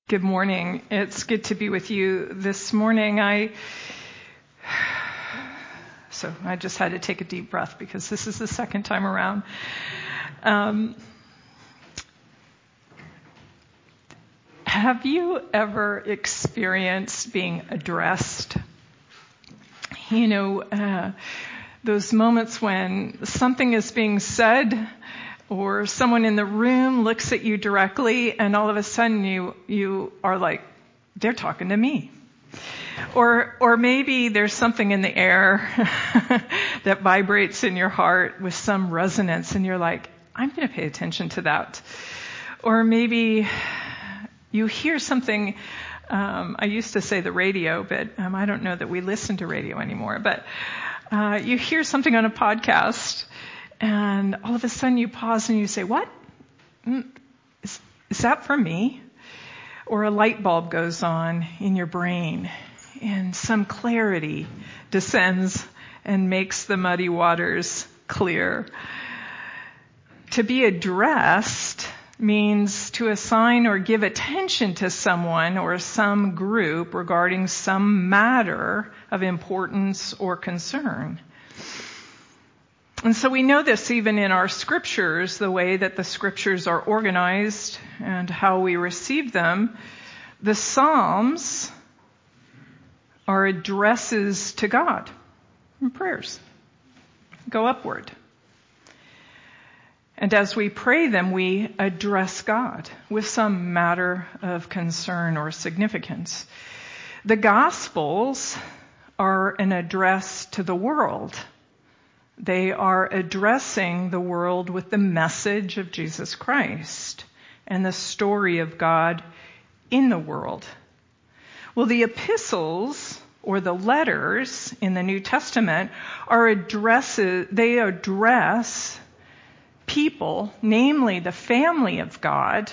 Good morning. It's good to be with you this morning. I just had to take a deep breath because this is the second time around. Have you ever experienced being addressed? Those moments when something is being said or someone in the room looks at you directly and all of a sudden you are like, they're talking to me. Or maybe there's something in the air that vibrates in your heart with some resonance and you're like, I'm going to pay attention to that. Or maybe you hear something, I used to say the radio, but I don't know that we listen to radio anymore, but you hear something on a podcast and all of a sudden you pause and you say, what? Is that for me? Or a light bulb goes on in your brain and some clarity descends and makes the muddy waters clear. To be addressed means to assign or give attention to someone or some group regarding some matter of importance or concern. And so we know this even in our scriptures, the way that the scriptures are organized and how we receive them. The Psalms are addresses to God and prayers. Go upward. And as we pray them, we address God with some matter of concern or significance. The Gospels are an address to the world. They are addressing the world with the message of Jesus Christ and the story of God in the world. Well, the epistles or the letters in the New Testament are addresses. They address people, namely the family of God,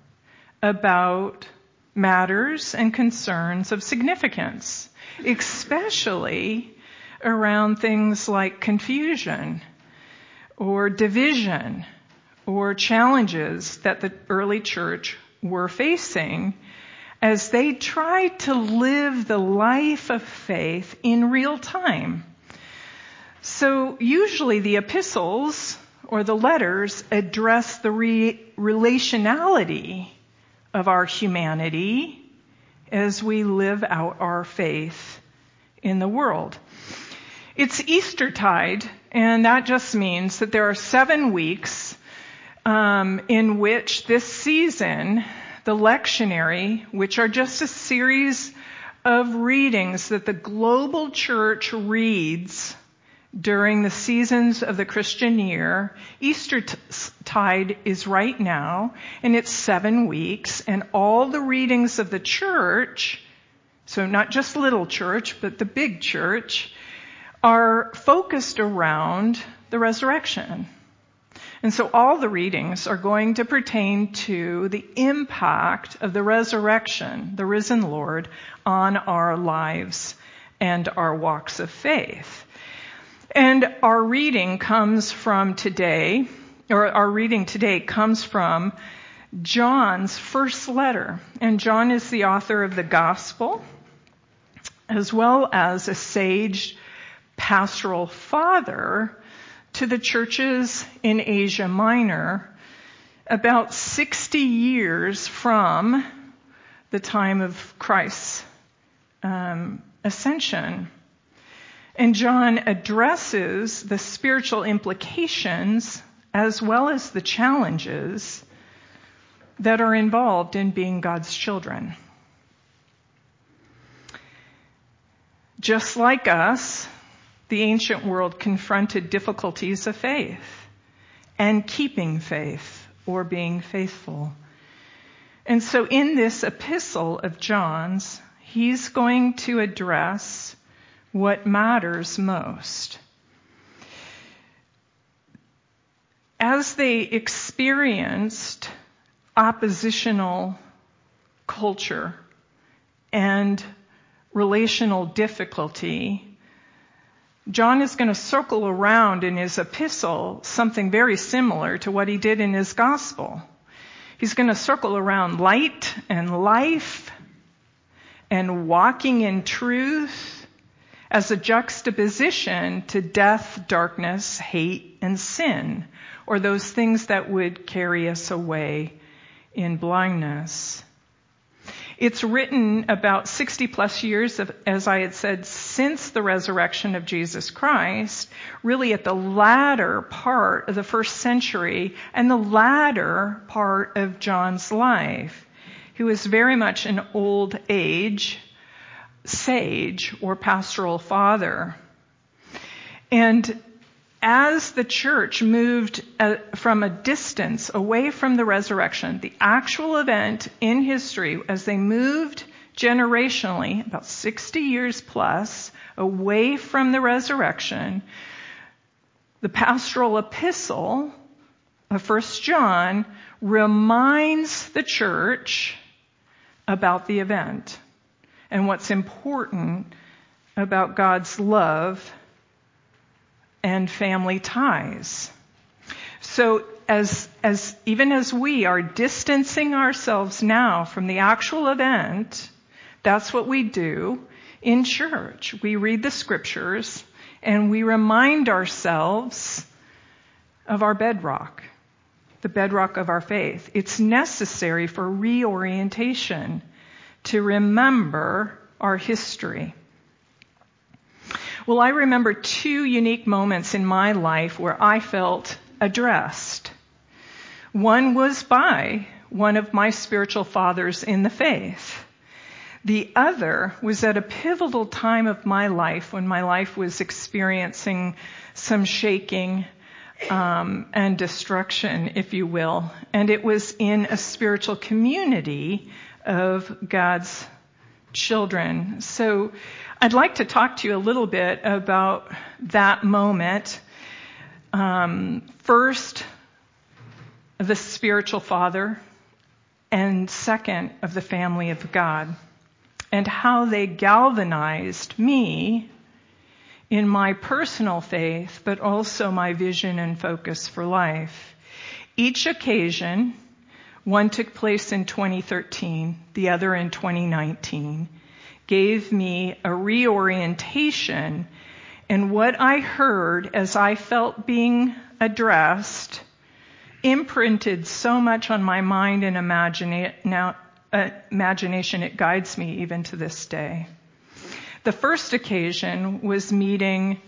about matters and concerns of significance, especially around things like confusion or division or challenges that the early church were facing as they tried to live the life of faith in real time. So usually the epistles or the letters address the relationality of our humanity as we live out our faith in the world. It's Eastertide, and that just means that there are 7 weeks in which this season, the lectionary, which are just a series of readings that the global church reads during the seasons of the Christian year. Eastertide is right now, and it's 7 weeks, and all the readings of the church, so not just little church, but the big church, are focused around the resurrection. And so all the readings are going to pertain to the impact of the resurrection, the risen Lord, on our lives and our walks of faith. And our reading comes from today, or our reading today comes from John's first letter. And John is the author of the Gospel, as well as a sage pastoral father to the churches in Asia Minor about 60 years from the time of Christ's ascension. And John addresses the spiritual implications as well as the challenges that are involved in being God's children. Just like us, the ancient world confronted difficulties of faith and keeping faith or being faithful. And so in this epistle of John's, he's going to address what matters most. As they experienced oppositional culture and relational difficulty, John is going to circle around in his epistle something very similar to what he did in his gospel. He's going to circle around light and life and walking in truth as a juxtaposition to death, darkness, hate, and sin, or those things that would carry us away in blindness. It's written about 60 plus years, as I had said, since the resurrection of Jesus Christ, really at the latter part of the first century and the latter part of John's life. He was very much an old age sage or pastoral father. And as the church moved from a distance away from the resurrection, the actual event in history, as they moved generationally, about 60 years plus, away from the resurrection, the pastoral epistle of 1 John reminds the church about the event and what's important about God's love and family ties. So even as we are distancing ourselves now from the actual event, that's what we do in church. We read the scriptures and we remind ourselves of our bedrock, the bedrock of our faith. It's necessary for reorientation to remember our history. Well, I remember two unique moments in my life where I felt addressed. One was by one of my spiritual fathers in the faith. The other was at a pivotal time of my life when my life was experiencing some shaking and destruction, if you will. And it was in a spiritual community of God's children. So I'd like to talk to you a little bit about that moment. First, the spiritual father, and second, of the family of God, and how they galvanized me in my personal faith, but also my vision and focus for life. Each occasion, one took place in 2013, the other in 2019, gave me a reorientation in what I heard as I felt being addressed, imprinted so much on my mind and imagination it guides me even to this day. The first occasion was meeting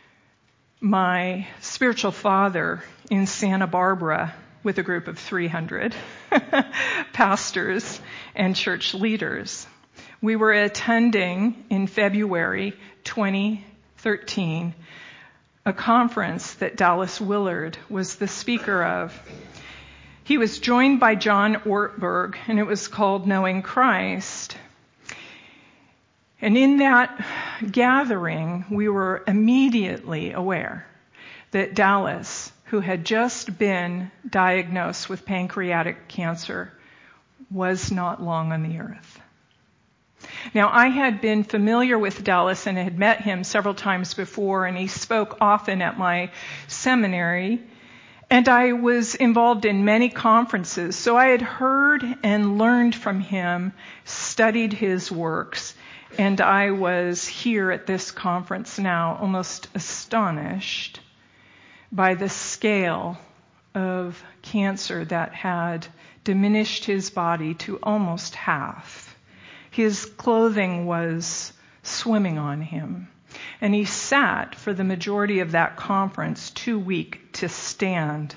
my spiritual father in Santa Barbara with a group of 300 pastors and church leaders. We were attending in February 2013 a conference that Dallas Willard was the speaker of. He was joined by John Ortberg, and it was called Knowing Christ. And in that gathering, we were immediately aware that Dallas, who had just been diagnosed with pancreatic cancer, was not long on the earth. Now, I had been familiar with Dallas and had met him several times before, and he spoke often at my seminary, and I was involved in many conferences, so I had heard and learned from him, studied his works, and I was here at this conference now almost astonished by the scale of cancer that had diminished his body to almost half. His clothing was swimming on him, and he sat for the majority of that conference too weak to stand.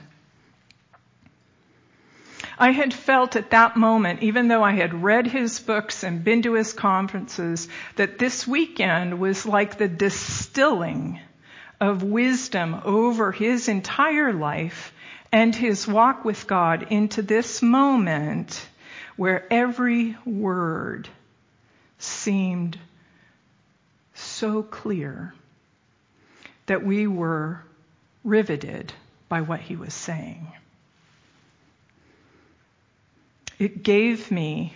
I had felt at that moment, even though I had read his books and been to his conferences, that this weekend was like the distilling of wisdom over his entire life and his walk with God into this moment where every word seemed so clear that we were riveted by what he was saying. It gave me,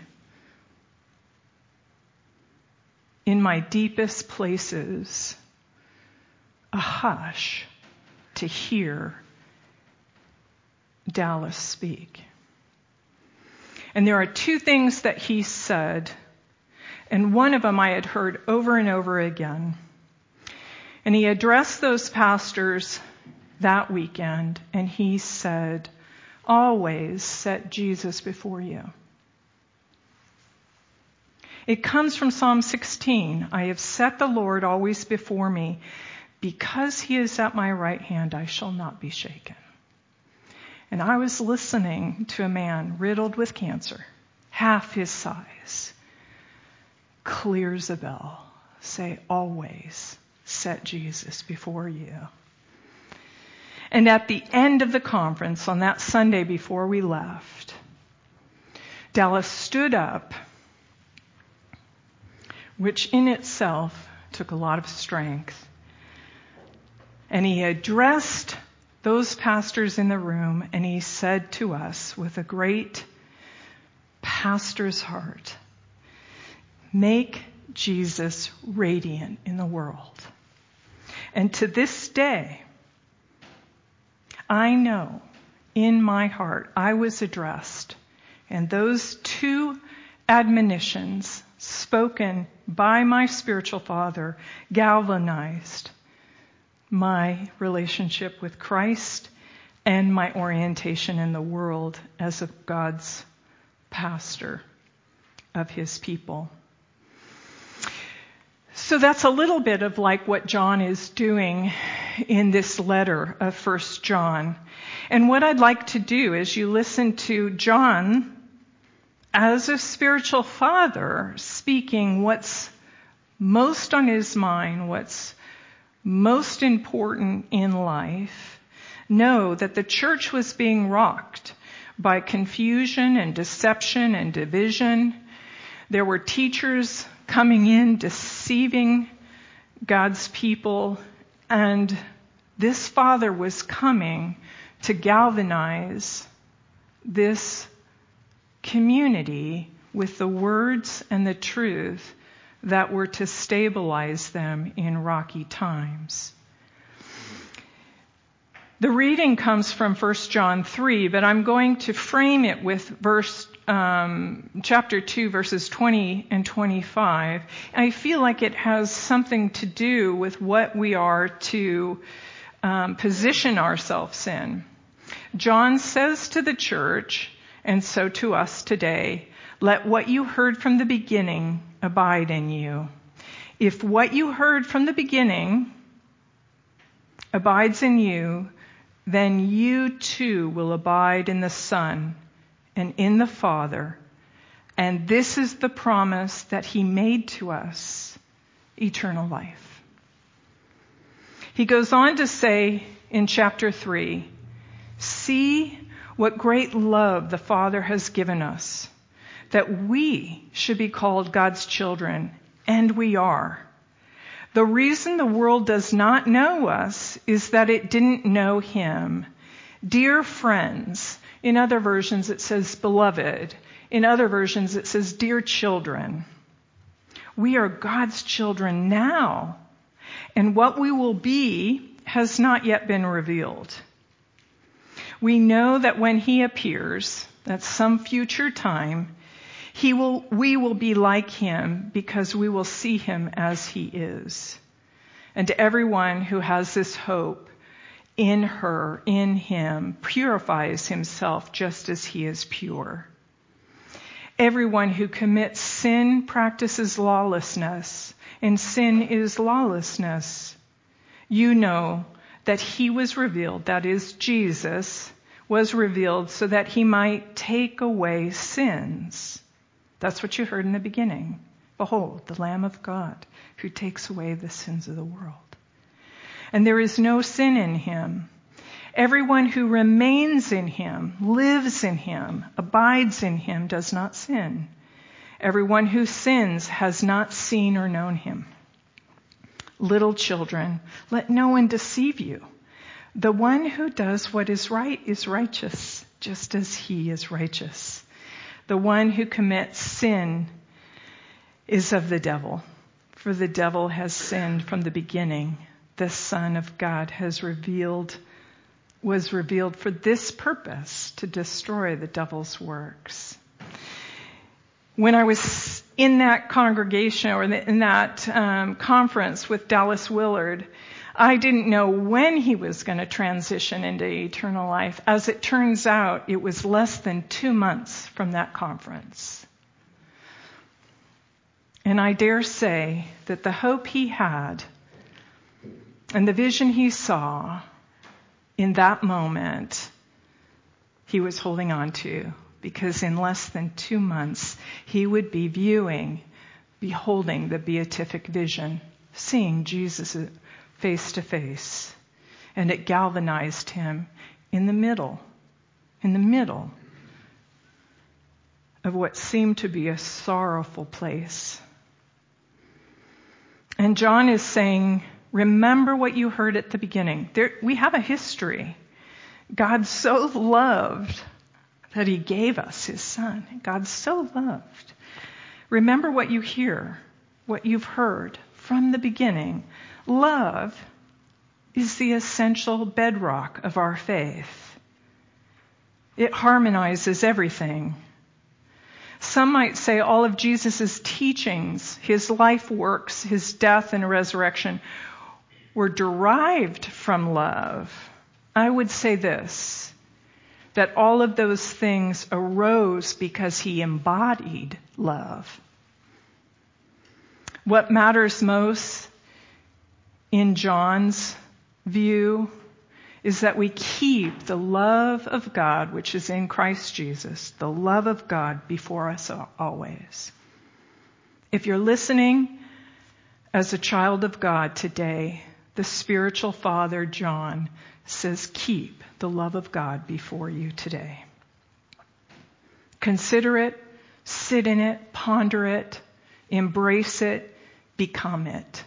in my deepest places, a hush to hear Dallas speak. And there are two things that he said, and one of them I had heard over and over again. And he addressed those pastors that weekend, and he said, always set Jesus before you. It comes from Psalm 16. I have set the Lord always before me. Because he is at my right hand, I shall not be shaken. And I was listening to a man riddled with cancer, half his size, clear as a bell, say, always set Jesus before you. And at the end of the conference, on that Sunday before we left, Dallas stood up, which in itself took a lot of strength. And he addressed those pastors in the room, and he said to us with a great pastor's heart, make Jesus radiant in the world. And to this day, I know in my heart I was addressed, and those two admonitions spoken by my spiritual father galvanized my relationship with Christ and my orientation in the world as a God's pastor of his people. So that's a little bit of like what John is doing in this letter of 1 John. And what I'd like to do is you listen to John as a spiritual father speaking what's most on his mind, what's most important in life. Know that the church was being rocked by confusion and deception and division. There were teachers coming in, deceiving God's people, and this father was coming to galvanize this community with the words and the truth that were to stabilize them in rocky times. The reading comes from 1 John 3, but I'm going to frame it with chapter 2, verses 20 and 25. I feel like it has something to do with what we are to position ourselves in. John says to the church, and so to us today, let what you heard from the beginning abide in you. If what you heard from the beginning abides in you, then you too will abide in the Son and in the Father. And this is the promise that he made to us, eternal life. He goes on to say in chapter 3, see what great love the Father has given us, that we should be called God's children, and we are. The reason the world does not know us is that it didn't know him. Dear friends, in other versions it says beloved. In other versions it says dear children. We are God's children now, and what we will be has not yet been revealed. We know that when he appears, at some future time, we will be like him because we will see him as he is. And everyone who has this hope in her, in him, purifies himself just as he is pure. Everyone who commits sin practices lawlessness, and sin is lawlessness. You know that he was revealed, that is, Jesus was revealed so that he might take away sins. That's what you heard in the beginning. Behold, the Lamb of God who takes away the sins of the world. And there is no sin in him. Everyone who remains in him, lives in him, abides in him, does not sin. Everyone who sins has not seen or known him. Little children, let no one deceive you. The one who does what is right is righteous, just as he is righteous. The one who commits sin is of the devil, for the devil has sinned from the beginning. The Son of God was revealed for this purpose, to destroy the devil's works. When I was in that congregation or in that conference with Dallas Willard, I didn't know when he was going to transition into eternal life. As it turns out, it was less than 2 months from that conference. And I dare say that the hope he had and the vision he saw in that moment, he was holding on to, because in less than 2 months, he would be beholding the beatific vision, seeing Jesus face to face. And it galvanized him in the middle of what seemed to be a sorrowful place. And John is saying, remember what you heard at the beginning. We have a history. God so loved that he gave us his son. God so loved. Remember what you hear, what you've heard from the beginning. Love is the essential bedrock of our faith. It harmonizes everything. Some might say all of Jesus' teachings, his life works, his death and resurrection were derived from love. I would say this, that all of those things arose because he embodied love. What matters most in John's view is that we keep the love of God, which is in Christ Jesus, the love of God before us always. If you're listening as a child of God today, the spiritual father, John, says, keep the love of God before you today. Consider it, sit in it, ponder it, embrace it, become it.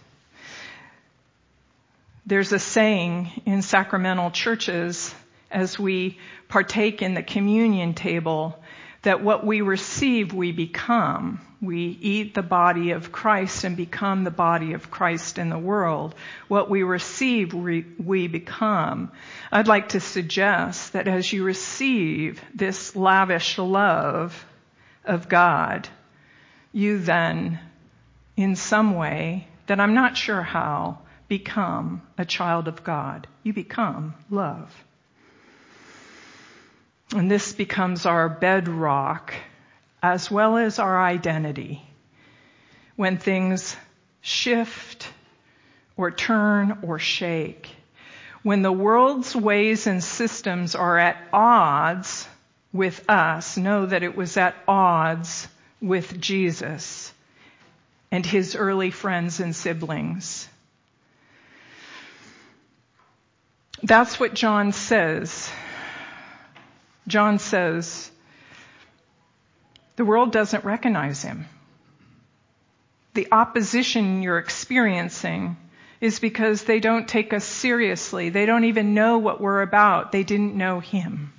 There's a saying in sacramental churches as we partake in the communion table that what we receive, we become. We eat the body of Christ and become the body of Christ in the world. What we receive, we become. I'd like to suggest that as you receive this lavish love of God, you then, in some way, that I'm not sure how, become a child of God. You become love. And this becomes our bedrock as well as our identity. When things shift or turn or shake, when the world's ways and systems are at odds with us, know that it was at odds with Jesus and his early friends and siblings. That's what John says. John says, the world doesn't recognize him. The opposition you're experiencing is because they don't take us seriously. They don't even know what we're about. They didn't know him.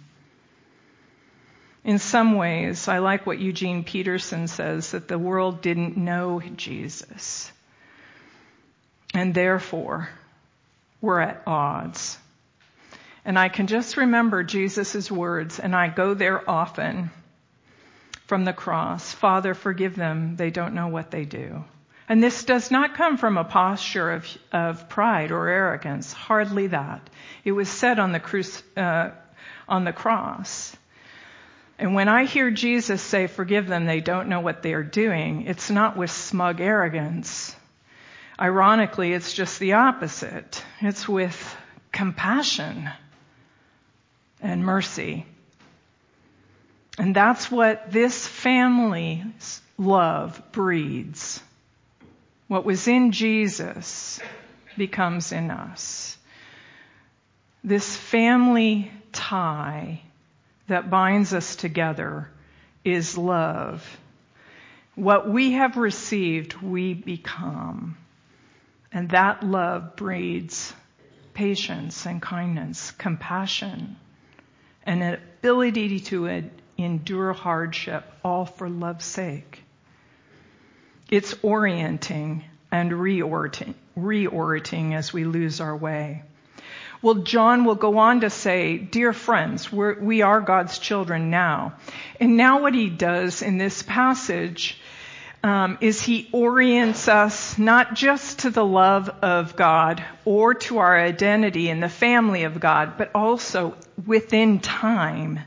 In some ways, I like what Eugene Peterson says, that the world didn't know Jesus. And therefore, we're at odds. And I can just remember Jesus' words, and I go there often from the cross. Father, forgive them. They don't know what they do. And this does not come from a posture of pride or arrogance. Hardly that. It was said on the cross. And when I hear Jesus say, forgive them, they don't know what they are doing, it's not with smug arrogance. Ironically, it's just the opposite. It's with compassion and mercy. And that's what this family's love breeds. What was in Jesus becomes in us. This family tie that binds us together is love. What we have received, we become. And that love breeds patience and kindness, compassion, and an ability to endure hardship, all for love's sake. It's orienting and reorienting as we lose our way. Well, John will go on to say, dear friends, we are God's children now. And now what he does in this passage is he orients us not just to the love of God or to our identity in the family of God, but also within time.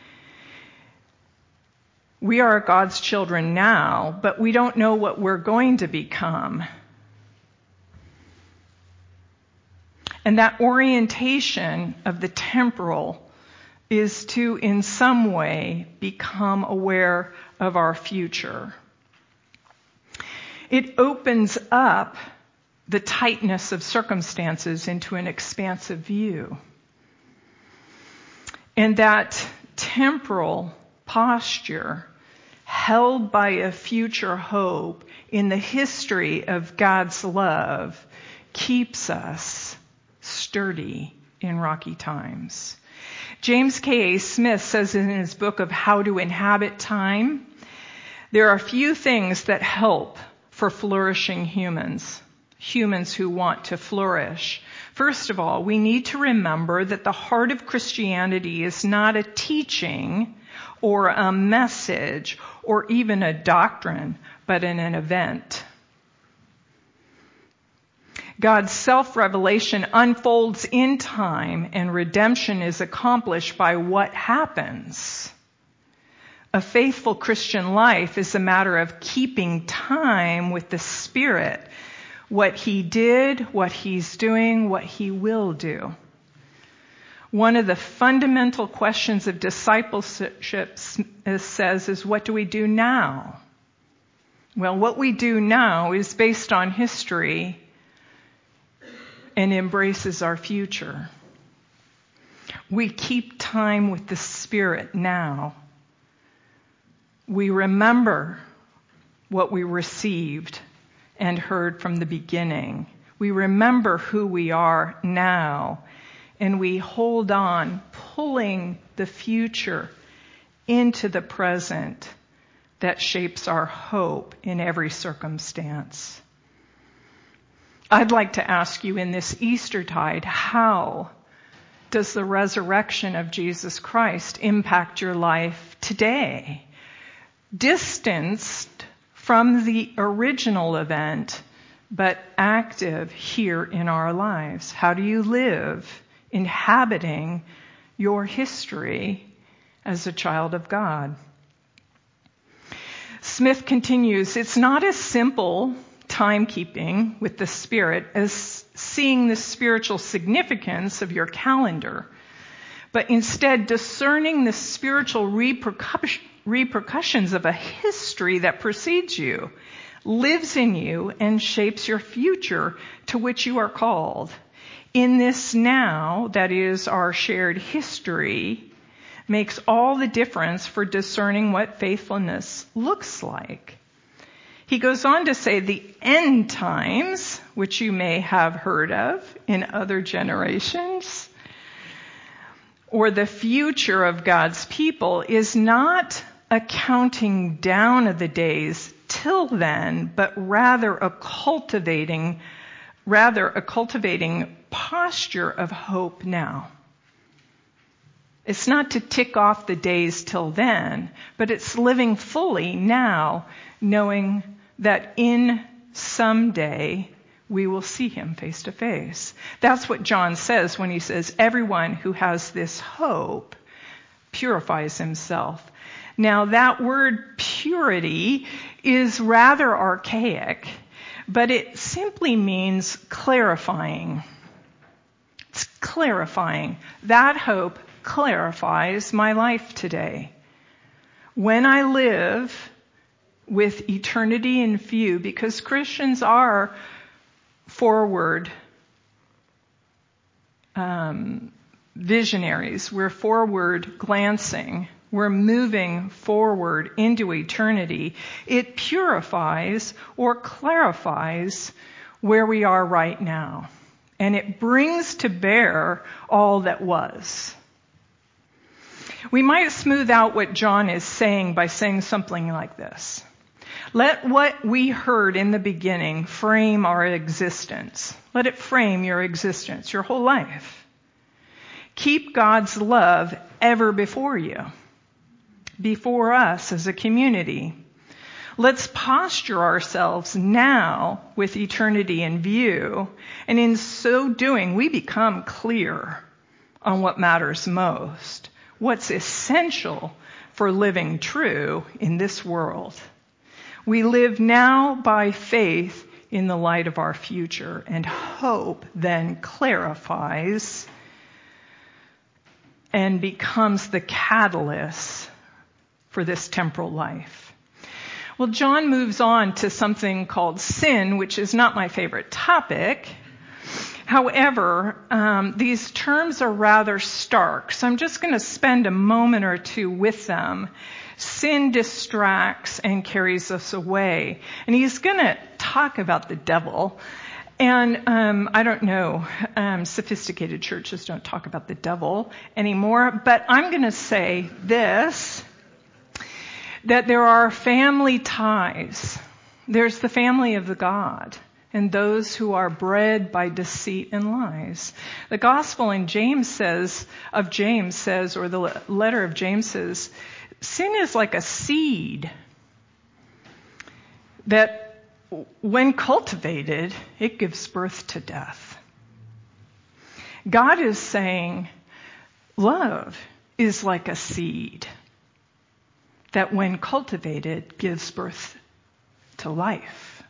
We are God's children now, but we don't know what we're going to become. And that orientation of the temporal is to, in some way, become aware of our future. It opens up the tightness of circumstances into an expansive view. And that temporal posture, held by a future hope in the history of God's love, keeps us sturdy in rocky times. James K.A. Smith says in his book of How to Inhabit Time, there are few things that help for flourishing humans who want to flourish. First of all, we need to remember that the heart of Christianity is not a teaching or a message or even a doctrine, but an event. God's self-revelation unfolds in time, and redemption is accomplished by what happens. A faithful Christian life is a matter of keeping time with the Spirit, what He did, what He's doing, what He will do. One of the fundamental questions of discipleship says is, what do we do now? Well, what we do now is based on history and embraces our future. We keep time with the Spirit now. We remember what we received and heard from the beginning. We remember who we are now, and we hold on, pulling the future into the present that shapes our hope in every circumstance. I'd like to ask you in this Eastertide, how does the resurrection of Jesus Christ impact your life today? Distanced from the original event, but active here in our lives. How do you live inhabiting your history as a child of God? Smith continues, it's not as simple timekeeping with the Spirit as seeing the spiritual significance of your calendar, but instead discerning the spiritual repercussions of a history that precedes you, lives in you, and shapes your future to which you are called. In this now, that is our shared history, makes all the difference for discerning what faithfulness looks like. He goes on to say the end times, which you may have heard of in other generations, or the future of God's people, is not a counting down of the days till then, but rather a cultivating posture of hope now. It's not to tick off the days till then, but it's living fully now, knowing that in some day we will see Him face to face. That's what John says when he says, everyone who has this hope purifies himself. Now that word purity is rather archaic, but it simply means clarifying. It's clarifying. That hope clarifies my life today. When I live with eternity in view, because Christians are forward visionaries, we're forward glancing, we're moving forward into eternity. It purifies or clarifies where we are right now, and it brings to bear all that was. We might smooth out what John is saying by saying something like this. Let what we heard in the beginning frame our existence. Let it frame your existence, your whole life. Keep God's love ever before you, before us as a community. Let's posture ourselves now with eternity in view, and in so doing, we become clear on what matters most, what's essential for living true in this world. We live now by faith in the light of our future, and hope then clarifies and becomes the catalyst for this temporal life. Well, John moves on to something called sin, which is not my favorite topic. However, these terms are rather stark, so I'm just going to spend a moment or two with them. Sin distracts and carries us away. And he's going to talk about the devil. And I don't know, sophisticated churches don't talk about the devil anymore, but I'm going to say this, that there are family ties. There's the family of the God and those who are bred by deceit and lies. The gospel in James says, or the letter of James says, sin is like a seed that when cultivated, it gives birth to death. God is saying love is like a seed that when cultivated gives birth to life.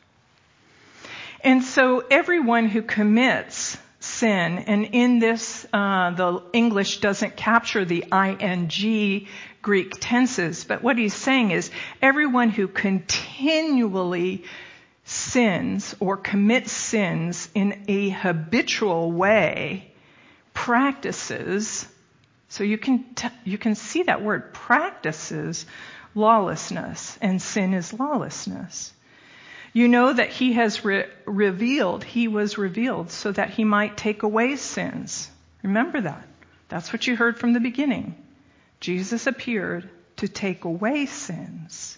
And so everyone who commits sin, and in this the English doesn't capture the ing Greek tenses, but what he's saying is everyone who continually sins or commits sins in a habitual way practices, so you can see that word, practices lawlessness, and sin is lawlessness. You know that he has he was revealed so that he might take away sins. Remember that. That's what you heard from the beginning. Jesus appeared to take away sins.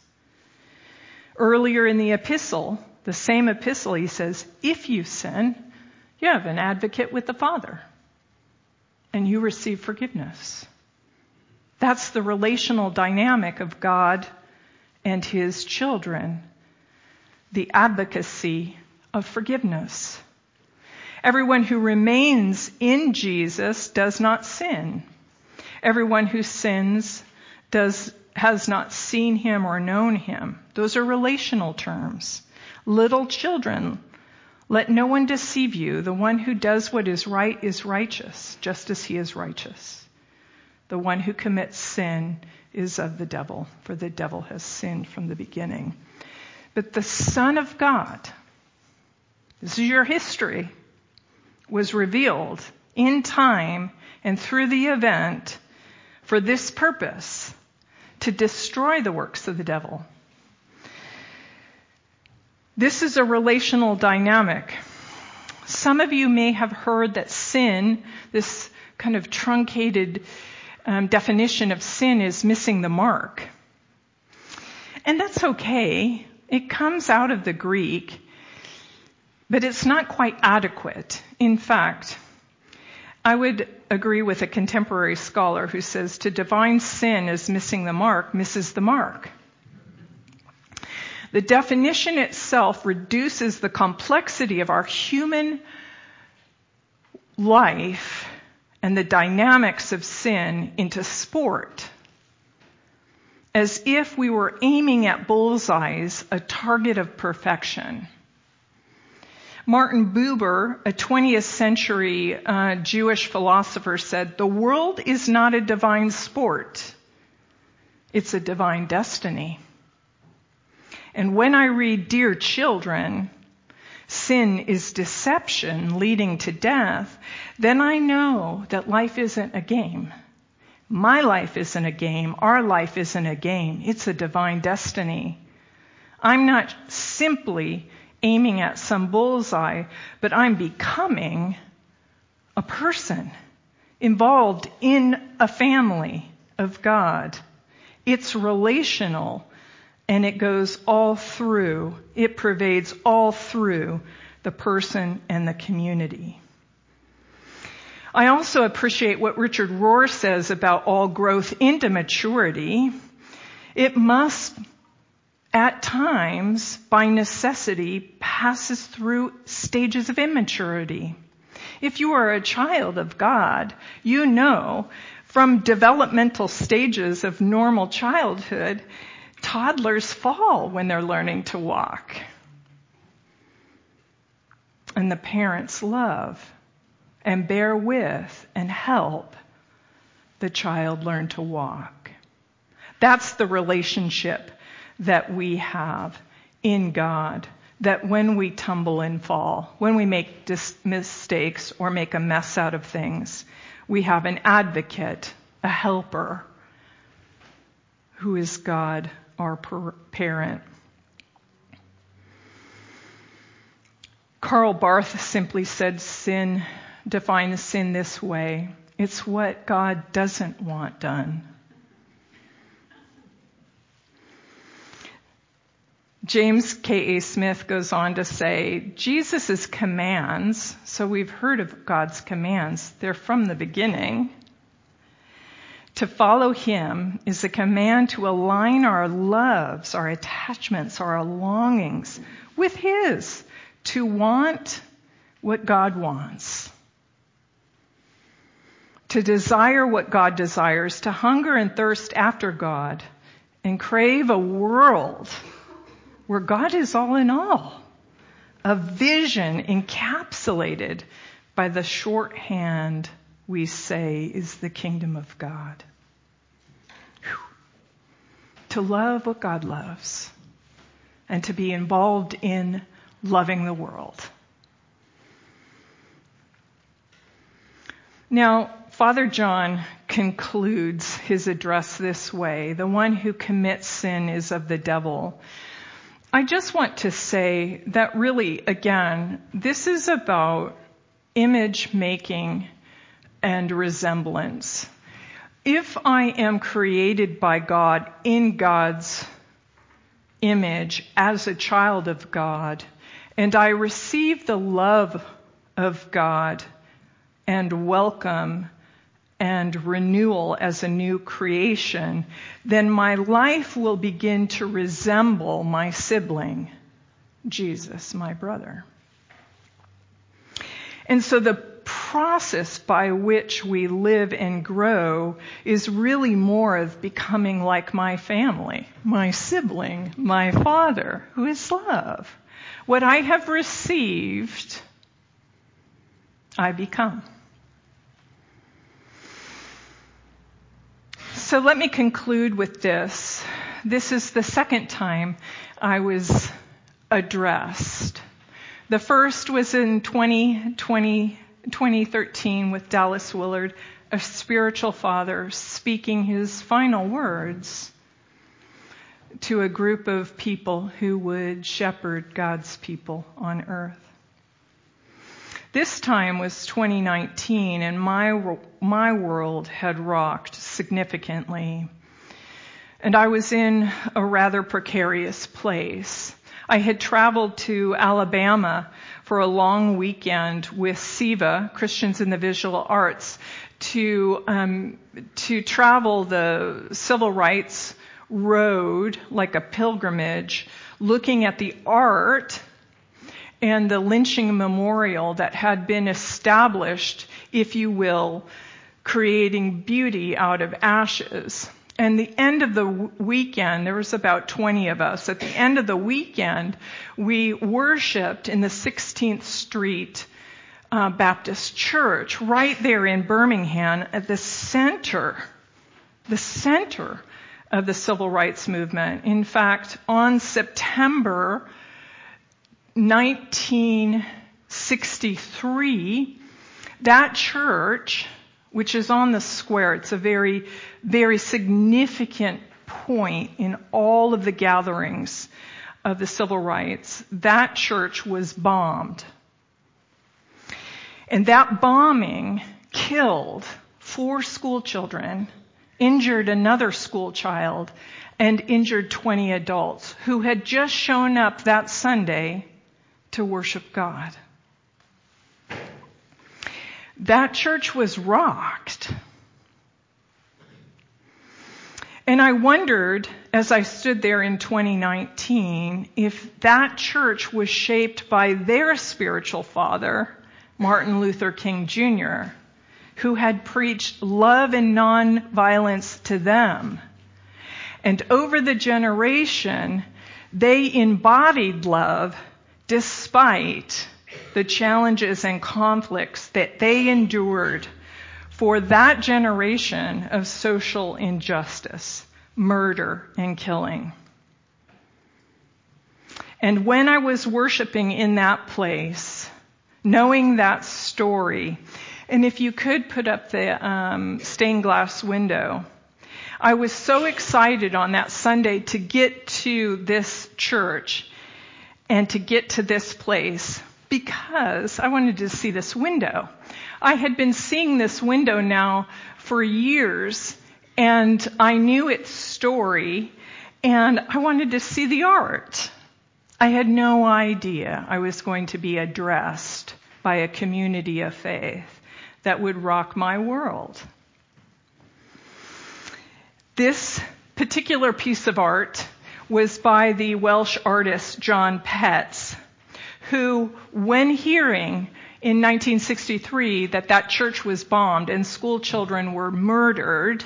Earlier in the epistle, the same epistle, he says, if you sin, you have an advocate with the Father, and you receive forgiveness. That's the relational dynamic of God and his children, the advocacy of forgiveness. Everyone who remains in Jesus does not sin. Everyone who sins has not seen him or known him. Those are relational terms. Little children, let no one deceive you. The one who does what is right is righteous, just as he is righteous. The one who commits sin is of the devil, for the devil has sinned from the beginning. But the Son of God, this is your history, was revealed in time and through the event for this purpose, to destroy the works of the devil. This is a relational dynamic. Some of you may have heard that sin, this kind of truncated definition of sin, is missing the mark. And that's okay. It comes out of the Greek, but it's not quite adequate. In fact, I would agree with a contemporary scholar who says to define sin as missing the mark misses the mark. The definition itself reduces the complexity of our human life and the dynamics of sin into sport, as if we were aiming at bullseyes, a target of perfection. Martin Buber, a 20th century Jewish philosopher, said, "The world is not a divine sport. It's a divine destiny." And when I read, "Dear children, sin is deception leading to death," then I know that life isn't a game. My life isn't a game. Our life isn't a game. It's a divine destiny. I'm not simply aiming at some bullseye, but I'm becoming a person involved in a family of God. It's relational, and it goes all through, it pervades all through the person and the community. I also appreciate what Richard Rohr says about all growth into maturity. It must, at times, by necessity, passes through stages of immaturity. If you are a child of God, you know from developmental stages of normal childhood, toddlers fall when they're learning to walk. And the parents love and bear with and help the child learn to walk. That's the relationship that we have in God, that when we tumble and fall, when we make mistakes or make a mess out of things, we have an advocate, a helper, who is God, our parent. Karl Barth simply said defines sin this way: it's what God doesn't want done. James K.A. Smith goes on to say, Jesus' commands, so we've heard of God's commands, they're from the beginning. To follow him is a command to align our loves, our attachments, our longings with his, to want what God wants, to desire what God desires, to hunger and thirst after God, and crave a world where God is all in all, a vision encapsulated by the shorthand we say is the kingdom of God. Whew. To love what God loves and to be involved in loving the world. Now, Father John concludes his address this way: the one who commits sin is of the devil. I just want to say that really, again, this is about image making and resemblance. If I am created by God in God's image as a child of God, and I receive the love of God and welcome and renewal as a new creation, then my life will begin to resemble my sibling, Jesus, my brother. And so the process by which we live and grow is really more of becoming like my family, my sibling, my Father, who is love. What I have received, I become. So let me conclude with this. This is the second time I was addressed. The first was in 2013 with Dallas Willard, a spiritual father speaking his final words to a group of people who would shepherd God's people on earth. This time was 2019, and my world had rocked significantly. And I was in a rather precarious place. I had traveled to Alabama for a long weekend with SIVA, Christians in the Visual Arts, to travel the civil rights road like a pilgrimage, looking at the art and the lynching memorial that had been established, if you will, creating beauty out of ashes. And the end of the weekend, there was about 20 of us. At the end of the weekend, we worshiped in the 16th Street Baptist Church, right there in Birmingham, at the center of the civil rights movement. In fact, on September 1963, that church, which is on the square, it's a very, very significant point in all of the gatherings of the civil rights, that church was bombed. And that bombing killed 4 school children, injured another school child, and injured 20 adults who had just shown up that Sunday to worship God. that church was rocked. And I wondered, as I stood there in 2019, if that church was shaped by their spiritual father, Martin Luther King Jr., who had preached love and nonviolence to them. And over the generation, they embodied love despite the challenges and conflicts that they endured for that generation of social injustice, murder, and killing. And when I was worshiping in that place, knowing that story, and if you could put up the stained glass window, I was so excited on that Sunday to get to this church and to get to this place because I wanted to see this window. I had been seeing this window now for years, and I knew its story, and I wanted to see the art. I had no idea I was going to be addressed by a community of faith that would rock my world. This particular piece of art was by the Welsh artist John Petts, who, when hearing in 1963 that church was bombed and school children were murdered,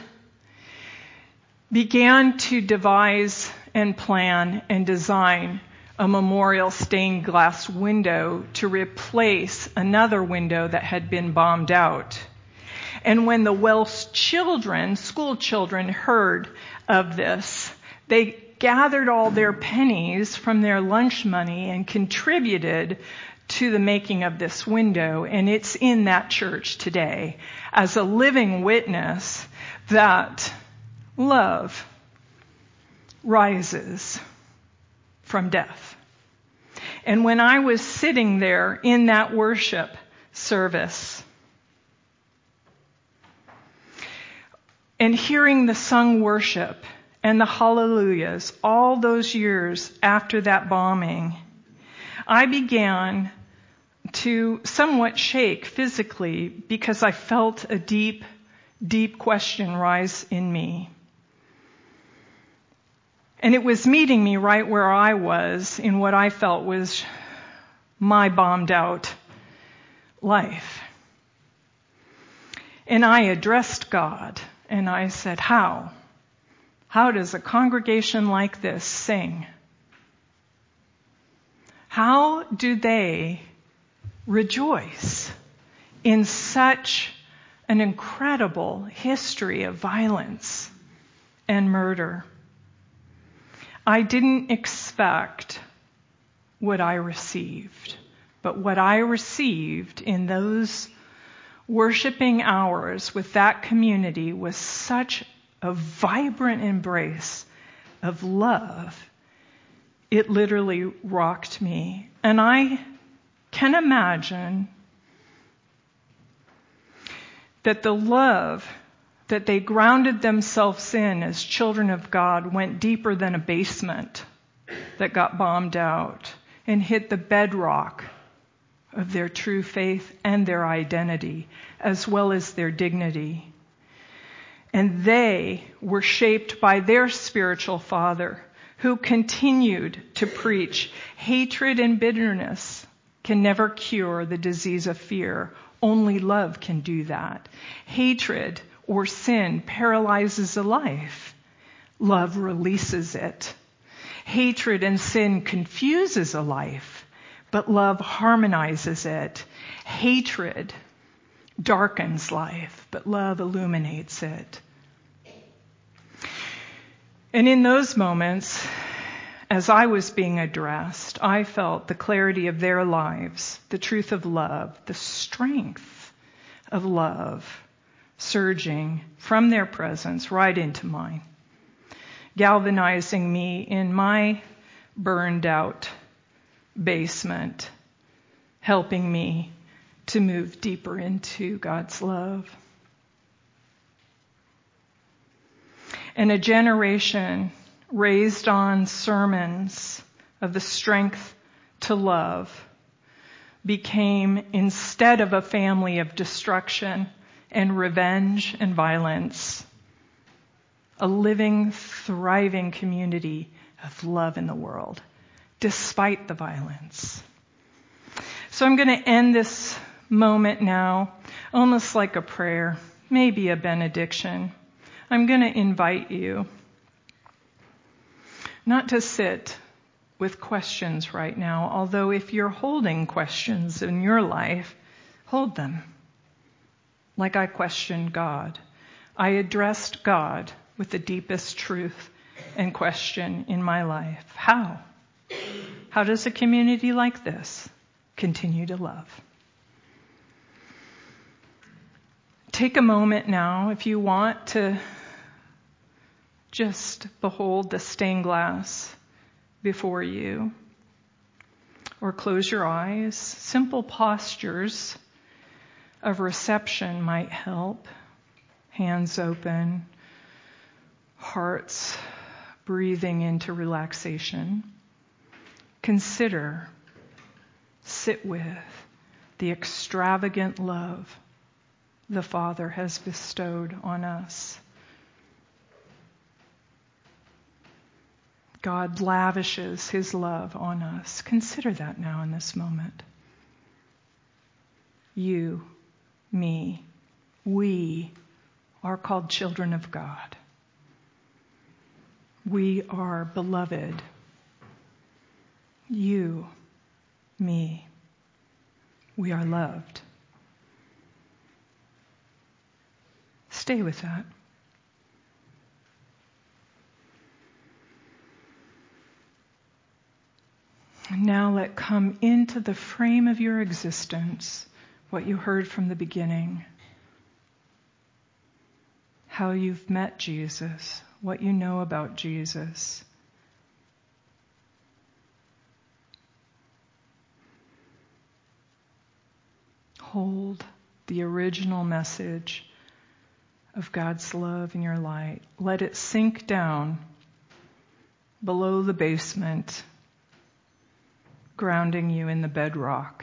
began to devise and plan and design a memorial stained glass window to replace another window that had been bombed out. And when the Welsh children, school children, heard of this, they gathered all their pennies from their lunch money and contributed to the making of this window. And it's in that church today as a living witness that love rises from death. And when I was sitting there in that worship service and hearing the sung worship and the hallelujahs all those years after that bombing, I began to somewhat shake physically because I felt a deep, deep question rise in me. And it was meeting me right where I was in what I felt was my bombed out life. And I addressed God and I said, how? How does a congregation like this sing? How do they rejoice in such an incredible history of violence and murder? I didn't expect what I received, but what I received in those worshiping hours with that community was such a vibrant embrace of love. It literally rocked me. And I can imagine that the love that they grounded themselves in as children of God went deeper than a basement that got bombed out and hit the bedrock of their true faith and their identity, as well as their dignity. And they were shaped by their spiritual father, who continued to preach hatred and bitterness can never cure the disease of fear. Only love can do that. Hatred or sin paralyzes a life. Love releases it. Hatred and sin confuses a life, but love harmonizes it. Hatred darkens life, but love illuminates it. And in those moments, as I was being addressed, I felt the clarity of their lives, the truth of love, the strength of love surging from their presence right into mine, galvanizing me in my burned out basement, helping me to move deeper into God's love. And a generation raised on sermons of the strength to love, became, instead of a family of destruction and revenge and violence, a living, thriving community of love in the world, despite the violence. So I'm going to end this moment now, almost like a prayer, maybe a benediction. I'm going to invite you not to sit with questions right now, although if you're holding questions in your life, hold them. Like I questioned God. I addressed God with the deepest truth and question in my life. How? How does a community like this continue to love? Take a moment now, if you want, to just behold the stained glass before you, or close your eyes. Simple postures of reception might help. Hands open, hearts breathing into relaxation. Consider, sit with the extravagant love the Father has bestowed on us. God lavishes his love on us. Consider that now in this moment. You, me, we are called children of God. We are beloved. You, me, we are loved. Stay with that. And now let come into the frame of your existence what you heard from the beginning. How you've met Jesus, what you know about Jesus. Hold the original message of God's love in your light. Let it sink down below the basement, grounding you in the bedrock.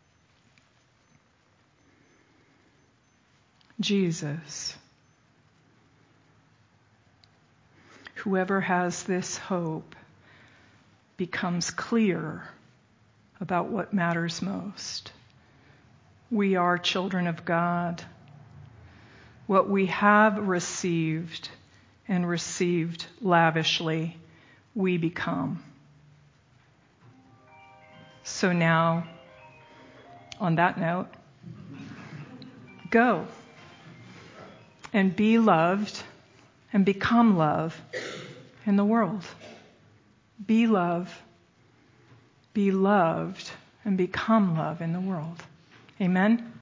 Jesus, whoever has this hope becomes clear about what matters most. We are children of God. What we have received and received lavishly, we become. So now, on that note, go and be loved and become love in the world. Be love, be loved, and become love in the world. Amen?